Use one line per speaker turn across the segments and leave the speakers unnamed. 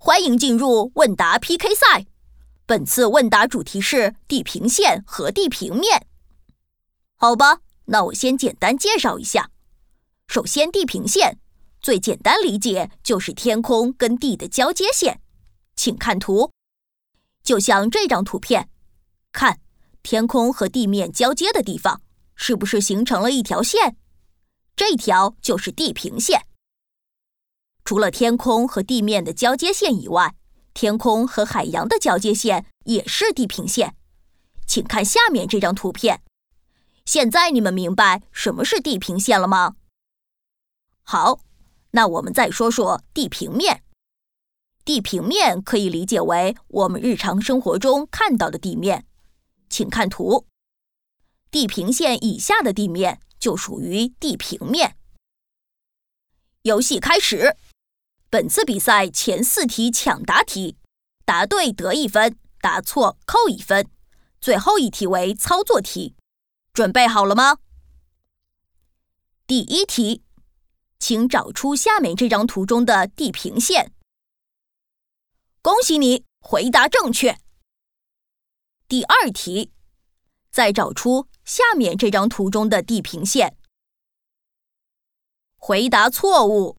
欢迎进入问答 PK 赛。本次问答主题是地平线和地平面。好吧，那我先简单介绍一下。首先，地平线最简单理解就是天空跟地的交接线。请看图，就像这张图片，看天空和地面交接的地方，是不是形成了一条线？这条就是地平线。除了天空和地面的交接线以外，天空和海洋的交接线也是地平线。请看下面这张图片。现在你们明白什么是地平线了吗？好，那我们再说说地平面。地平面可以理解为我们日常生活中看到的地面。请看图，地平线以下的地面就属于地平面。游戏开始。本次比赛前4题抢答题，答对得1分，答错扣1分。最后一题为操作题，准备好了吗？第1题，请找出下面这张图中的地平线。恭喜你，回答正确。第2题，再找出下面这张图中的地平线。回答错误。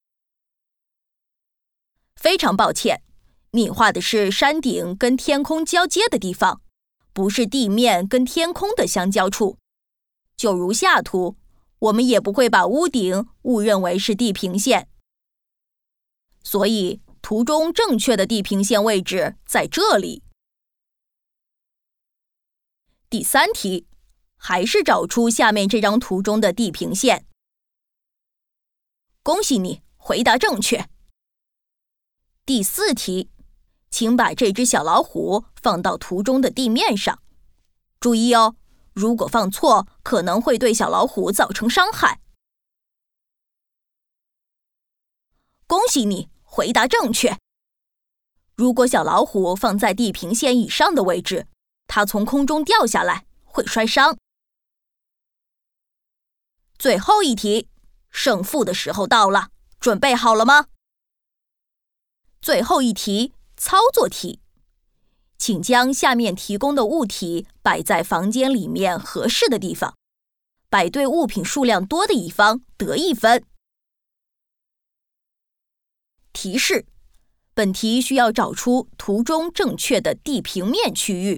非常抱歉，你画的是山顶跟天空交接的地方，不是地面跟天空的相交处。就如下图，我们也不会把屋顶误认为是地平线。所以，图中正确的地平线位置在这里。第3题，还是找出下面这张图中的地平线。恭喜你，回答正确。第4题，请把这只小老虎放到图中的地面上。注意哦，如果放错，可能会对小老虎造成伤害。恭喜你，回答正确。如果小老虎放在地平线以上的位置，它从空中掉下来会摔伤。最后一题，胜负的时候到了，准备好了吗？最后一题，操作题，请将下面提供的物体摆在房间里面合适的地方，摆对物品数量多的一方得1分。提示：本题需要找出图中正确的地平面区域。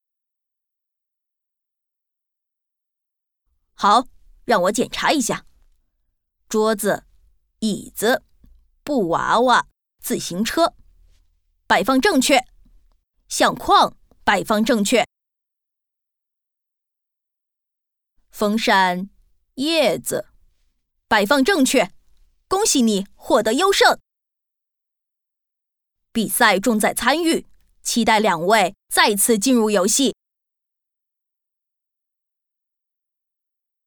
好，让我检查一下。桌子、椅子、布娃娃、自行车，摆放正确。相框摆放正确。风扇、叶子摆放正确。恭喜你获得优胜。比赛重在参与，期待2位再次进入游戏。